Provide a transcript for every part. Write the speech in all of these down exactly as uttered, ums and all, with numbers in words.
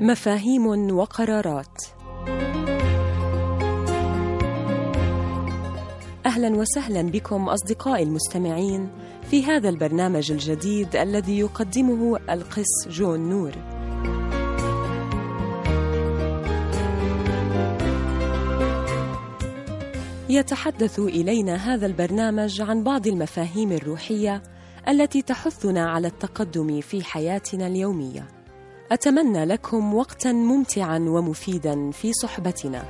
مفاهيم وقرارات. أهلا وسهلا بكم أصدقائي المستمعين في هذا البرنامج الجديد الذي يقدمه القس جون نور. يتحدث إلينا هذا البرنامج عن بعض المفاهيم الروحية التي تحثنا على التقدم في حياتنا اليومية. أتمنى لكم وقتاً ممتعاً ومفيداً في صحبتنا.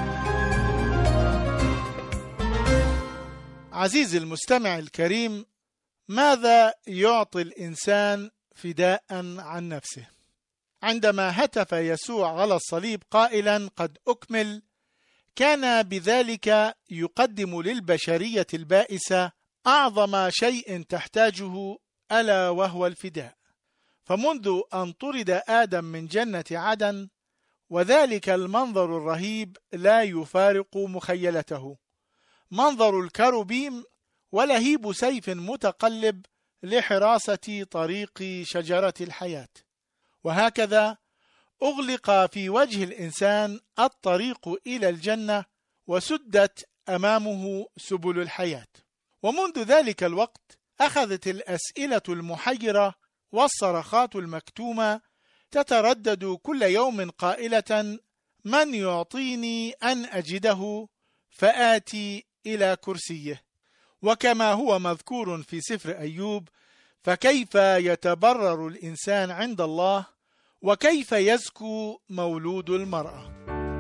عزيزي المستمع الكريم، ماذا يعطي الإنسان فداء عن نفسه؟ عندما هتف يسوع على الصليب قائلاً قد أكمل، كان بذلك يقدم للبشرية البائسة أعظم شيء تحتاجه، ألا وهو الفداء. فمنذ أن طرد آدم من جنة عدن، وذلك المنظر الرهيب لا يفارق مخيلته، منظر الكروبيم ولهيب سيف متقلب لحراسة طريق شجرة الحياة. وهكذا أغلق في وجه الإنسان الطريق إلى الجنة، وسدت أمامه سبل الحياة. ومنذ ذلك الوقت أخذت الأسئلة المحيرة والصرخات المكتومة تتردد كل يوم قائلة: من يعطيني أن أجده فآتي إلى كرسيه؟ وكما هو مذكور في سفر أيوب: فكيف يتبرر الإنسان عند الله، وكيف يزكو مولود المرأة؟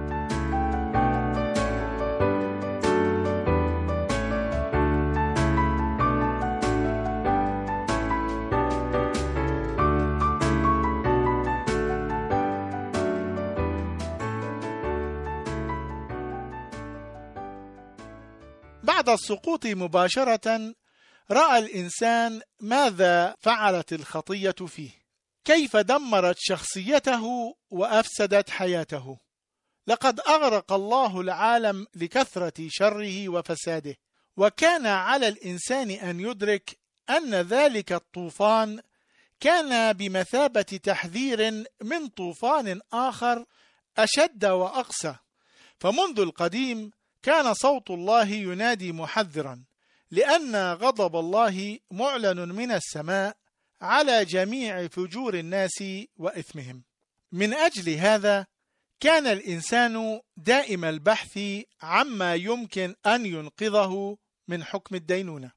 بعد السقوط مباشرة رأى الإنسان ماذا فعلت الخطية فيه، كيف دمرت شخصيته وأفسدت حياته. لقد أغرق الله العالم لكثرة شره وفساده، وكان على الإنسان أن يدرك أن ذلك الطوفان كان بمثابة تحذير من طوفان آخر أشد وأقسى. فمنذ القديم كان صوت الله ينادي محذرا، لأن غضب الله معلن من السماء على جميع فجور الناس وإثمهم. من أجل هذا كان الإنسان دائم البحث عما يمكن أن ينقذه من حكم الدينونة،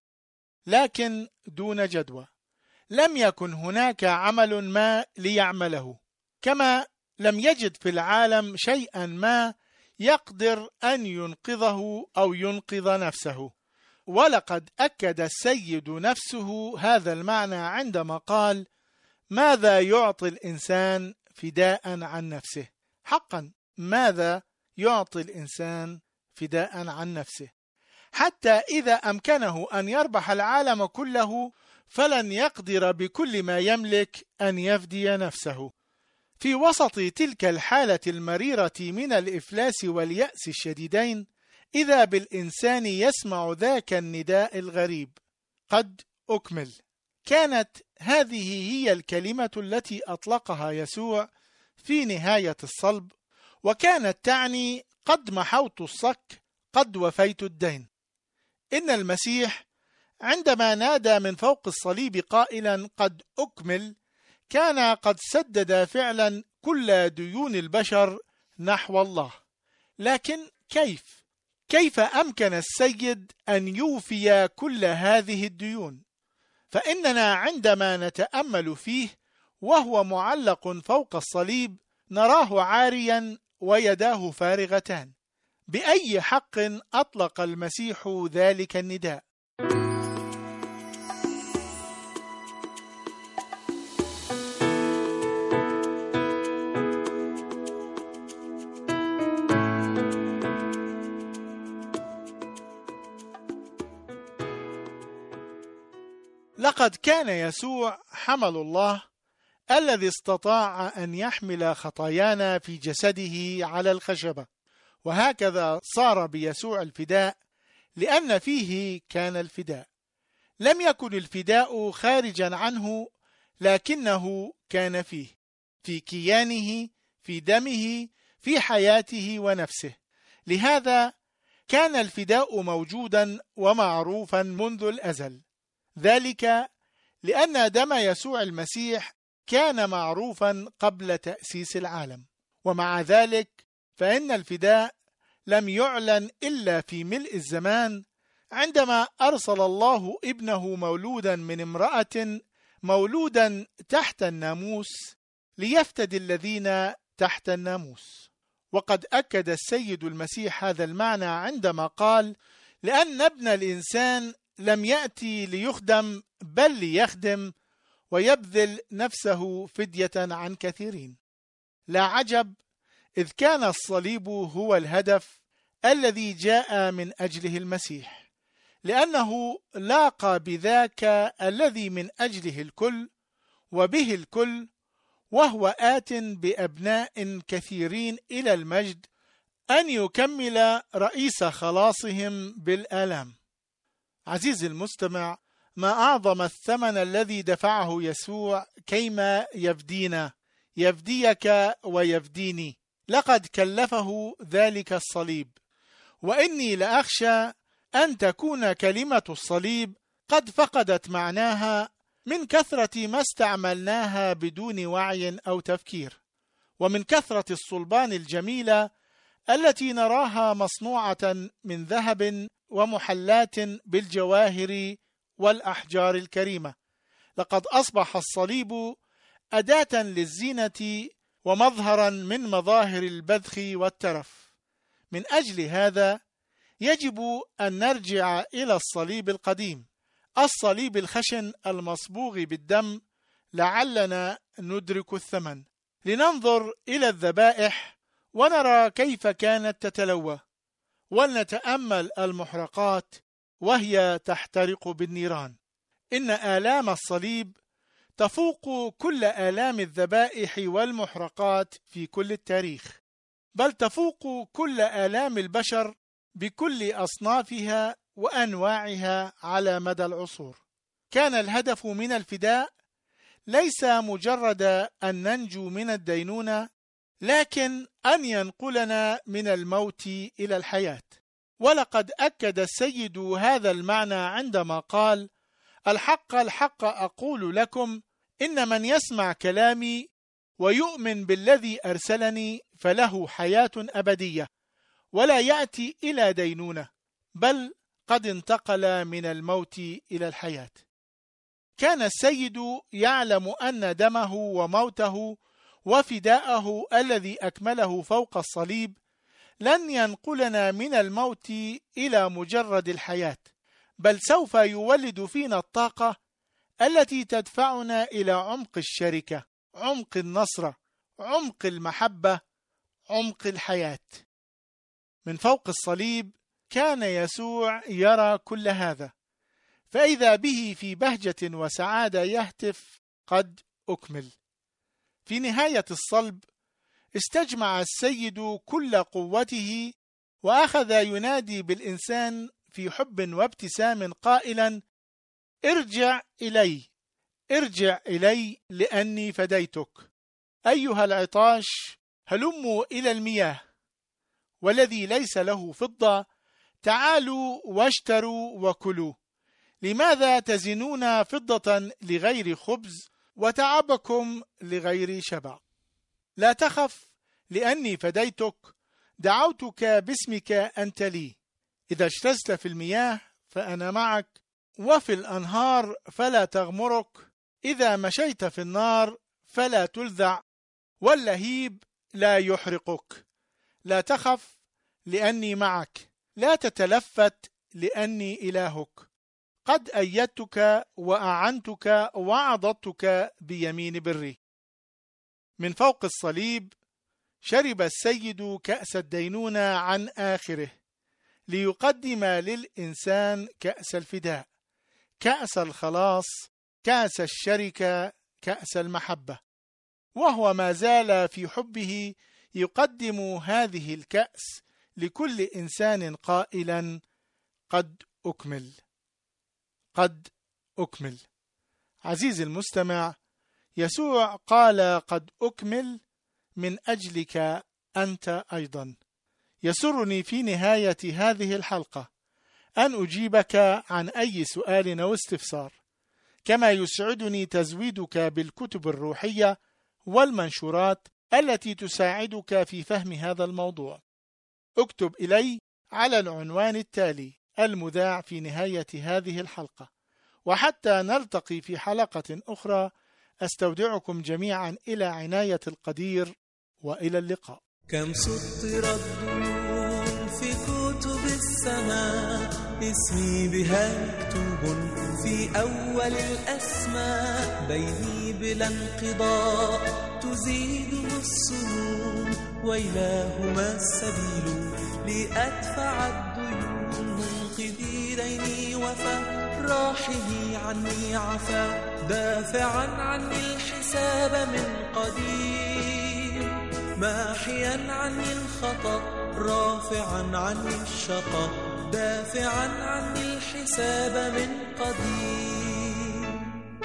لكن دون جدوى. لم يكن هناك عمل ما ليعمله، كما لم يجد في العالم شيئا ما يقدر أن ينقذه أو ينقذ نفسه. ولقد أكد السيد نفسه هذا المعنى عندما قال: ماذا يعطي الإنسان فداء عن نفسه؟ حقا، ماذا يعطي الإنسان فداء عن نفسه؟ حتى إذا أمكنه أن يربح العالم كله، فلن يقدر بكل ما يملك أن يفدي نفسه. في وسط تلك الحالة المريرة من الإفلاس واليأس الشديدين، إذا بالإنسان يسمع ذاك النداء الغريب: قد أكمل. كانت هذه هي الكلمة التي أطلقها يسوع في نهاية الصلب، وكانت تعني: قد محوت الصك، قد وفيت الدين. إن المسيح عندما نادى من فوق الصليب قائلا قد أكمل، كان قد سدد فعلا كل ديون البشر نحو الله. لكن كيف؟ كيف أمكن السيد أن يوفي كل هذه الديون؟ فإننا عندما نتأمل فيه وهو معلق فوق الصليب نراه عاريا ويداه فارغتان. بأي حق أطلق المسيح ذلك النداء؟ لقد كان يسوع حمل الله الذي استطاع أن يحمل خطايانا في جسده على الخشبة، وهكذا صار بيسوع الفداء، لأن فيه كان الفداء. لم يكن الفداء خارجا عنه، لكنه كان فيه، في كيانه، في دمه في حياته ونفسه. لهذا كان الفداء موجودا ومعروفا منذ الأزل، ذلك لأن دم يسوع المسيح كان معروفا قبل تأسيس العالم. ومع ذلك فإن الفداء لم يعلن إلا في ملء الزمان، عندما أرسل الله ابنه مولودا من امرأة، مولودا تحت الناموس، ليفتدي الذين تحت الناموس. وقد أكد السيد المسيح هذا المعنى عندما قال: لأن ابن الإنسان لم يأتي ليخدم بل ليخدم ويبذل نفسه فدية عن كثيرين. لا عجب، إذ كان الصليب هو الهدف الذي جاء من أجله المسيح، لأنه لاقى بذاك الذي من أجله الكل وبه الكل، وهو آت بأبناء كثيرين إلى المجد، أن يكمل رئيس خلاصهم بالآلام. عزيزي المستمع، ما أعظم الثمن الذي دفعه يسوع كيما يفدينا، يفديك ويفديني. لقد كلفه ذلك الصليب، وإني لأخشى أن تكون كلمة الصليب قد فقدت معناها من كثرة ما استعملناها بدون وعي أو تفكير، ومن كثرة الصلبان الجميلة التي نراها مصنوعة من ذهب ومحلات بالجواهر والأحجار الكريمة. لقد أصبح الصليب أداة للزينة ومظهرا من مظاهر البذخ والترف. من أجل هذا يجب أن نرجع إلى الصليب القديم، الصليب الخشن المصبوغ بالدم، لعلنا ندرك الثمن. لننظر إلى الذبائح ونرى كيف كانت تتلوى، ولنتأمل المحرقات وهي تحترق بالنيران. إن آلام الصليب تفوق كل آلام الذبائح والمحرقات في كل التاريخ، بل تفوق كل آلام البشر بكل أصنافها وأنواعها على مدى العصور. كان الهدف من الفداء ليس مجرد أن ننجو من الدينونة، لكن أن ينقلنا من الموت إلى الحياة. ولقد أكد السيد هذا المعنى عندما قال: الحق الحق أقول لكم، إن من يسمع كلامي ويؤمن بالذي أرسلني فله حياة أبدية، ولا يأتي إلى دينونة، بل قد انتقل من الموت إلى الحياة. كان السيد يعلم أن دمه وموته وفداءه الذي أكمله فوق الصليب لن ينقلنا من الموت إلى مجرد الحياة، بل سوف يولد فينا الطاقة التي تدفعنا إلى عمق الشركة، عمق النصرة، عمق المحبة، عمق الحياة. من فوق الصليب كان يسوع يرى كل هذا، فإذا به في بهجة وسعادة يهتف: قد أكمل. في نهاية الصلب استجمع السيد كل قوته وأخذ ينادي بالإنسان في حب وابتسام قائلا: ارجع إلي، ارجع إلي لأني فديتك. أيها العطاش، هلموا إلى المياه، والذي ليس له فضة تعالوا واشتروا وكلوا. لماذا تزنون فضة لغير خبز وتعبكم لغير شبع؟ لا تخف، لأني فديتك، دعوتك باسمك أنت لي. إذا اجتزت في المياه فأنا معك، وفي الأنهار فلا تغمرك. إذا مشيت في النار فلا تلذع، واللهيب لا يحرقك. لا تخف، لأني معك. لا تتلفت، لأني إلهك. قد أيدتك وأعنتك وعضدتك بيمين بري. من فوق الصليب شرب السيد كأس الدينونة عن آخره، ليقدم للإنسان كأس الفداء، كأس الخلاص، كأس الشركة، كأس المحبة. وهو ما زال في حبه يقدم هذه الكأس لكل إنسان قائلا: قد أكمل، قد أكمل. عزيزي المستمع، يسوع قال قد أكمل من أجلك أنت أيضا. يسرني في نهاية هذه الحلقة أن أجيبك عن أي سؤال أو استفسار، كما يسعدني تزويدك بالكتب الروحية والمنشورات التي تساعدك في فهم هذا الموضوع. اكتب إلي على العنوان التالي المذاع في نهاية هذه الحلقة. وحتى نلتقي في حلقة أخرى، أستودعكم جميعا إلى عناية القدير، وإلى اللقاء. كم سطرت ضيوف في كتب السماء، اسمي بها مكتوب في أول الأسماء. بيني بلا انقضاء تزيده السنون، وإلهما السبيل لأدفع الديون. منقذي ديني وفى راحه عني عفا، دافعا عني الحساب من قديم. ماحيا عني الخطأ رافعا عني الشقاء، دافعا عني الحساب من قديم.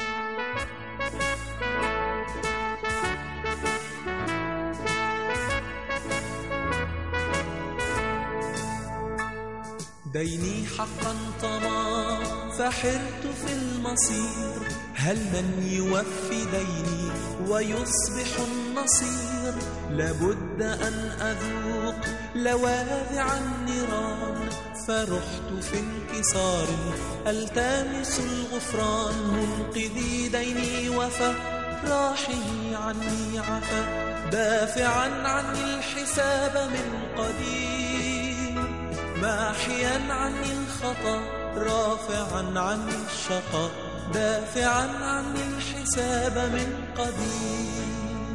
ديني حقا طمع فحرت في المصير، هل من يوفي ديني ويصبح النصير؟ لابد أن أذوق لواذع النيران، فرحت في انكسار ألتمس الغفران. منقذي ديني وفى راحه عني عفا، دافعا عني الحساب من قديم. ماحيا عني الخطأ رافعا عني الشقاء، دافعا عني الحساب من قديم.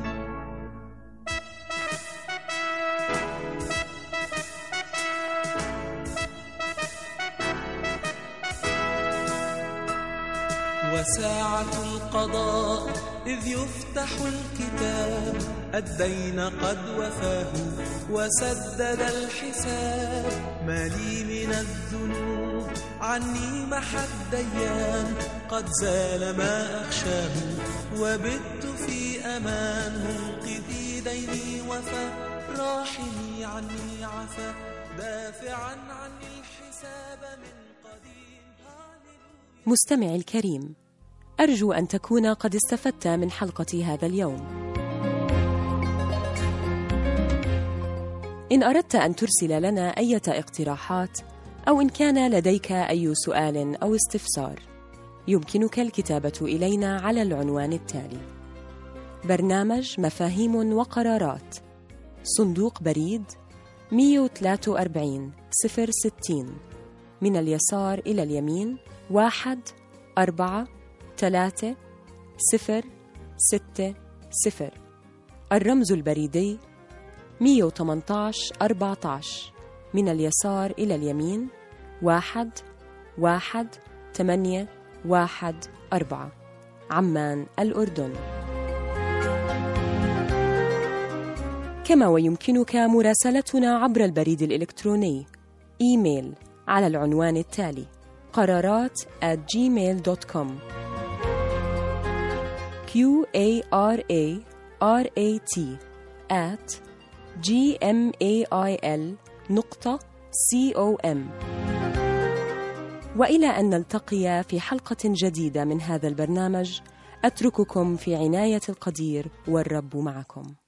وساعة القضاء إذ يفتح الكتاب، الدين قد وفاه وسدد الحساب. ما لي من الذنوب عني محى الديان، قد زال ما أخشاه وبت في أمان. منقذي ديني وفى راحمي عني عفا، دافعا عني الحساب من قديم. مستمعي الكريم، أرجو أن تكون قد استفدت من حلقة هذا اليوم. إن أردت أن ترسل لنا أي اقتراحات، أو إن كان لديك أي سؤال أو استفسار، يمكنك الكتابة إلينا على العنوان التالي: برنامج مفاهيم وقرارات، صندوق بريد مئة وثلاثة وأربعين صفر ستين، من اليسار إلى اليمين واحد أربعة ثلاثة صفر ستة صفر. الرمز البريدي مئة وثمانية عشر أربعة عشر، من اليسار إلى اليمين واحد واحد ثمانية واحد أربعة، عمان الأردن. كما ويمكنك مراسلتنا عبر البريد الإلكتروني إيميل على العنوان التالي: قرارات at gmail dot com. q a r a r a t at gmail نقطة com. وإلى أن نلتقي في حلقة جديدة من هذا البرنامج، أترككم في عناية القدير، والرب معكم.